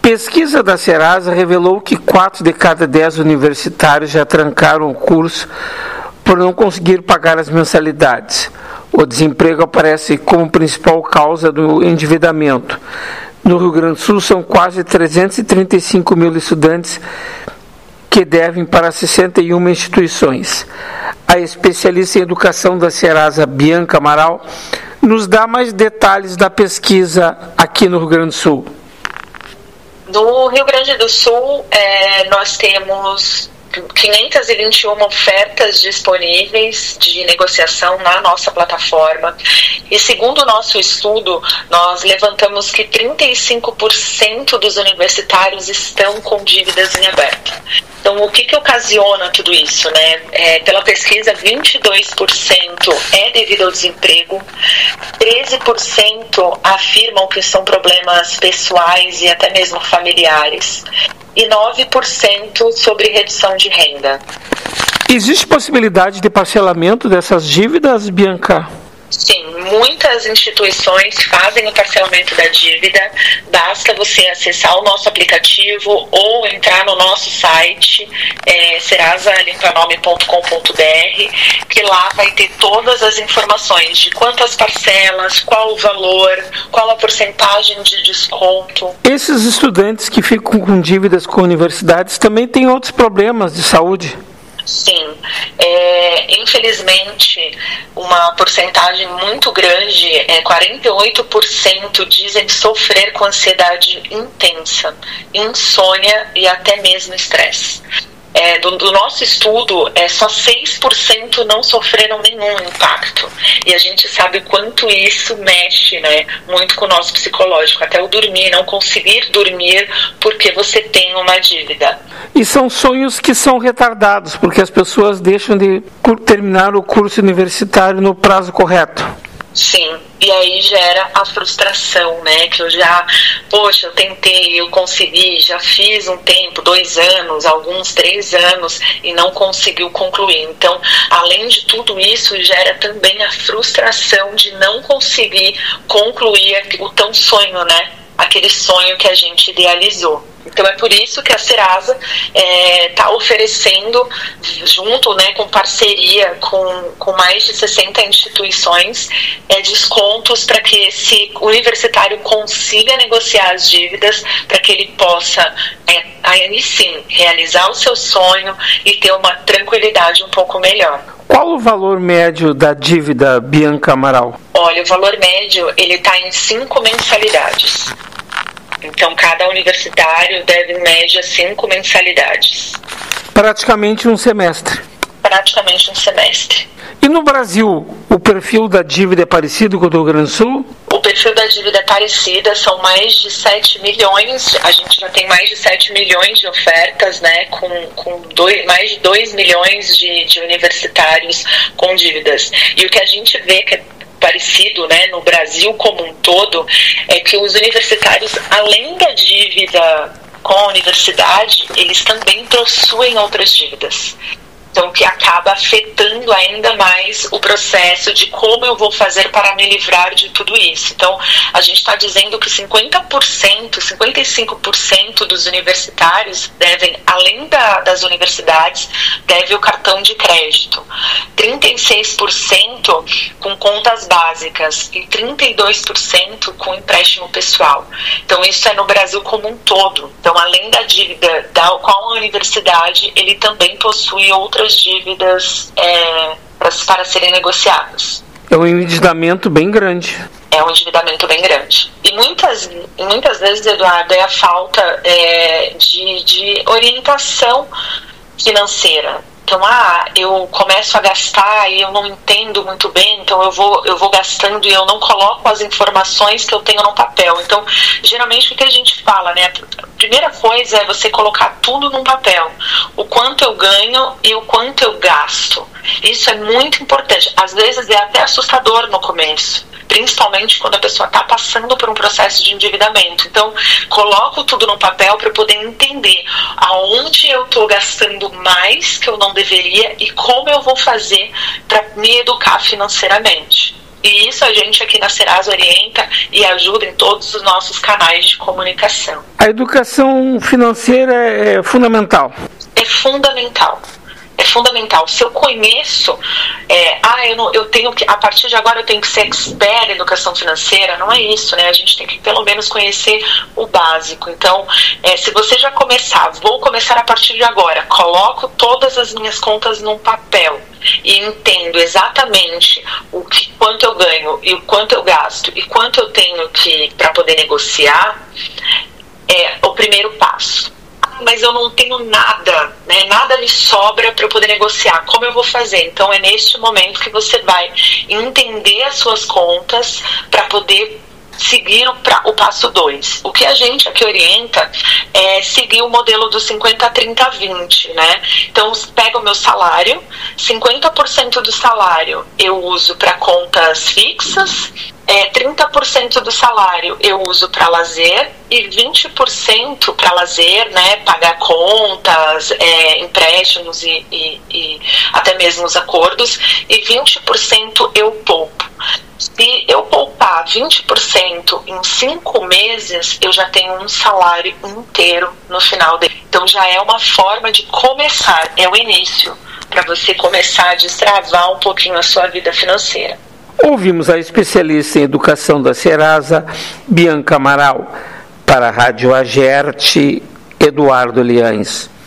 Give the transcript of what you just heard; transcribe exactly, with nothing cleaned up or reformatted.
Pesquisa da Serasa revelou que quatro de cada dez universitários já trancaram o curso por não conseguir pagar as mensalidades. O desemprego aparece como principal causa do endividamento. No Rio Grande do Sul, são quase trezentos e trinta e cinco mil estudantes que devem para sessenta e uma instituições. A especialista em educação da Serasa, Bianca Amaral, nos dá mais detalhes da pesquisa aqui no Rio Grande do Sul. No Rio Grande do Sul, é, nós temos quinhentas e vinte e uma ofertas disponíveis de negociação na nossa plataforma. E segundo o nosso estudo, nós levantamos que trinta e cinco por cento dos universitários estão com dívidas em aberto. Então, o que que ocasiona tudo isso, né? É, pela pesquisa, vinte e dois por cento é devido ao desemprego, treze por cento afirmam que são problemas pessoais e até mesmo familiares, e nove por cento sobre redução de renda. Existe possibilidade de parcelamento dessas dívidas, Bianca? Sim, muitas instituições fazem o parcelamento da dívida. Basta você acessar o nosso aplicativo ou entrar no nosso site, é, serasa limpa nome ponto com ponto b r, que lá vai ter todas as informações de quantas parcelas, qual o valor, qual a porcentagem de desconto. Esses estudantes que ficam com dívidas com universidades também têm outros problemas de saúde? Sim, é, infelizmente uma porcentagem muito grande, é, quarenta e oito por cento dizem sofrer com ansiedade intensa, insônia e até mesmo estresse. É, do, do nosso estudo, é, só seis por cento não sofreram nenhum impacto. E a gente sabe o quanto isso mexe, né, muito com o nosso psicológico. Até o dormir, não conseguir dormir porque você tem uma dívida. E são sonhos que são retardados, porque as pessoas deixam de terminar o curso universitário no prazo correto. Sim, e aí gera a frustração, né, que eu já, poxa, eu tentei, eu consegui, já fiz um tempo, dois anos, alguns três anos, e não conseguiu concluir. Então, além de tudo isso, gera também a frustração de não conseguir concluir o tão sonho, né, aquele sonho que a gente idealizou. Então é por isso que a Serasa está é, oferecendo, junto, né, com parceria com, com mais de sessenta instituições, é, descontos para que esse universitário consiga negociar as dívidas, para que ele possa, é, aí sim, realizar o seu sonho e ter uma tranquilidade um pouco melhor. Qual o valor médio da dívida, Bianca Amaral? Olha, o valor médio ele está em cinco mensalidades. Então, cada universitário deve, em média, cinco mensalidades. Praticamente um semestre. Praticamente um semestre. E no Brasil, o perfil da dívida é parecido com o do Rio Grande do Sul? O perfil da dívida é parecido, são mais de sete milhões, a gente já tem mais de sete milhões de ofertas, né, com, com dois, mais de dois milhões de, de universitários com dívidas. E o que a gente vê que é parecido, né, no Brasil como um todo, é que os universitários, além da dívida com a universidade, eles também possuem outras dívidas. Então, que acaba afetando ainda mais o processo de como eu vou fazer para me livrar de tudo isso. Então, a gente está dizendo que cinquenta por cento, cinquenta e cinco por cento dos universitários devem, além da, das universidades, devem o cartão de crédito. trinta e seis por cento com contas básicas e trinta e dois por cento com empréstimo pessoal. Então, isso é no Brasil como um todo. Então, além da dívida da, com a universidade, ele também possui outras dívidas é, para, para serem negociadas. É um endividamento bem grande. É um endividamento bem grande. E muitas, muitas vezes, Eduardo, é a falta é, de, de orientação financeira. Então, ah, eu começo a gastar e eu não entendo muito bem, então eu vou, eu vou gastando e eu não coloco as informações que eu tenho no papel. Então, geralmente, o que a gente fala, né? A primeira coisa é você colocar tudo num papel. O quanto eu ganho e o quanto eu gasto. Isso é muito importante. Às vezes, é até assustador no começo, principalmente quando a pessoa está passando por um processo de endividamento. Então, coloco tudo no papel para poder entender aonde eu estou gastando mais que eu não deveria e como eu vou fazer para me educar financeiramente. E isso a gente aqui na Serasa orienta e ajuda em todos os nossos canais de comunicação. A educação financeira é fundamental. É fundamental. É fundamental. Se eu conheço, é, ah, eu, não, eu tenho que, a partir de agora eu tenho que ser expert em educação financeira, não é isso, né? A gente tem que pelo menos conhecer o básico. Então, é, se você já começar, vou começar a partir de agora, coloco todas as minhas contas num papel e entendo exatamente o que, quanto eu ganho e o quanto eu gasto e quanto eu tenho que para poder negociar, é o primeiro passo. Mas eu não tenho nada, né? Nada me sobra para eu poder negociar. Como eu vou fazer? Então é neste momento que você vai entender as suas contas para poder seguir o, pra, o passo dois. O que a gente aqui orienta é seguir o modelo do cinquenta, trinta, vinte, né? Então, pega o meu salário, cinquenta por cento do salário eu uso para contas fixas, é, trinta por cento do salário eu uso para lazer e vinte por cento para lazer, né? Pagar contas, é, empréstimos e, e, e até mesmo os acordos, e vinte por cento eu poupo. Se eu poupar vinte por cento em cinco meses, eu já tenho um salário inteiro no final dele. Então já é uma forma de começar, é o início, para você começar a destravar um pouquinho a sua vida financeira. Ouvimos a especialista em educação da Serasa, Bianca Amaral. Para a Rádio Agerte, Eduardo Liães.